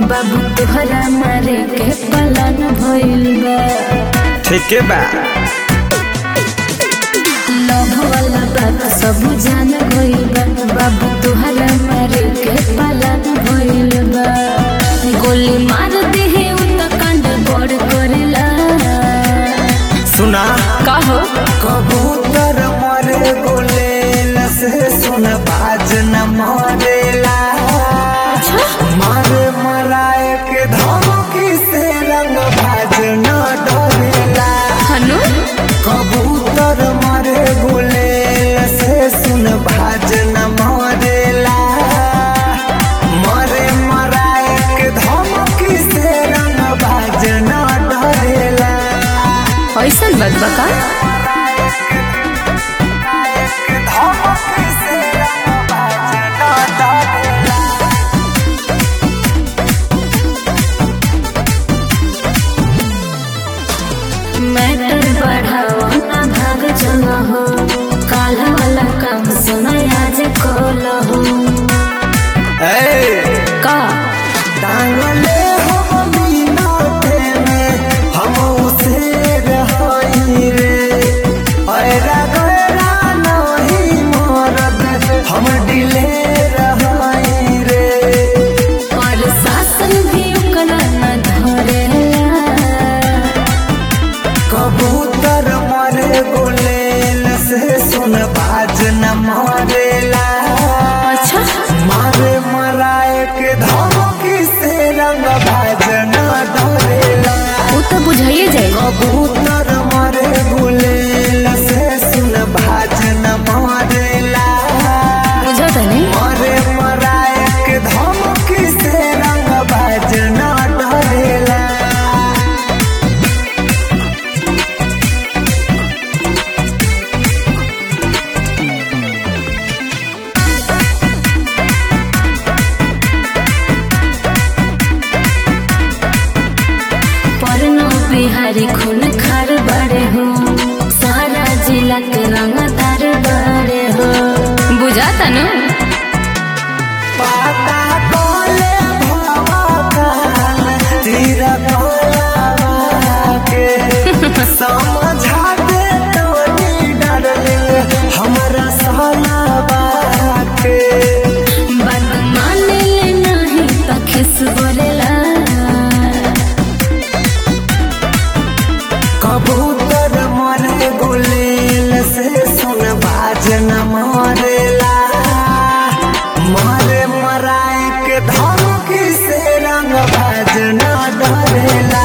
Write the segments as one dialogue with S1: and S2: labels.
S1: बाबू तोहरा मारे के पलन भइल बा।
S2: ठीक बा
S1: लव वाला बात सब जान गइल बा। बाबू तोहरा मारे के पलन भइल बा। गोली मार देहे उ त कांड बड़ करेला।
S2: सुना
S1: कहो
S2: कबूतर मरे गोलेल से सुन बाज न मरेला। मारे मराए के धमकी से रंग बाज न डरेला।
S1: हनु
S2: कबूतर मरे गोलेल से सुन बाज न मरेला। मारे मराए के धमकी से रंग बाज न डरेला।
S1: ऐसन बात बा का? मैटर बढ़ाओ ना भाग चलो हो। काला वाला काम सुना आज खोलो हो। का
S2: टांगले हो मीनाते में हम उसे रहाई रे। ऐरा गैरा नहीं मरद हम डिले रहाई रे।
S1: और शासन भी ओकरा न धरेला।
S2: कबूतर मरे गोलेल से सुन बाज न मरेला।
S1: अच्छा
S2: मारे मराए के धमकी से रंग बाज न डरेला।
S1: वो तो बुझाइए जाए।
S2: कबूतर मरे गुलेल से सुन बाज न मरेला।
S1: बुझा था नहीं?
S2: मारे मराए के धमकी से रंग बाज न डरेला।
S1: परनो बिहारी खून खार बड़े हो। सारा जिला के रंगदार बड़े हो। बुझाता न?
S2: पाता कोले भवाकाल तीर कोला के समझा दे तोनी डार्लिंग हमरा साला के।
S1: बात माने ले नहीं तो खिस बोलेला।
S2: कबूतर मरे गुलेल से सुन बाज न मरेला। मारे मराए के धमकी से रंग बाज न डरेला।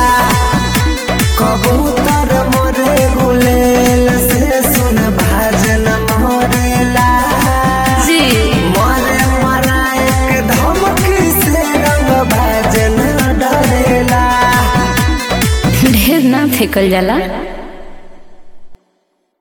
S2: कबूतर मरे गुलेल से सुन बाज न मरेला।
S1: जी
S2: मारे मराए के धमकी से रंग बाज न डरेला।
S1: ढेर ना फेकल जाला।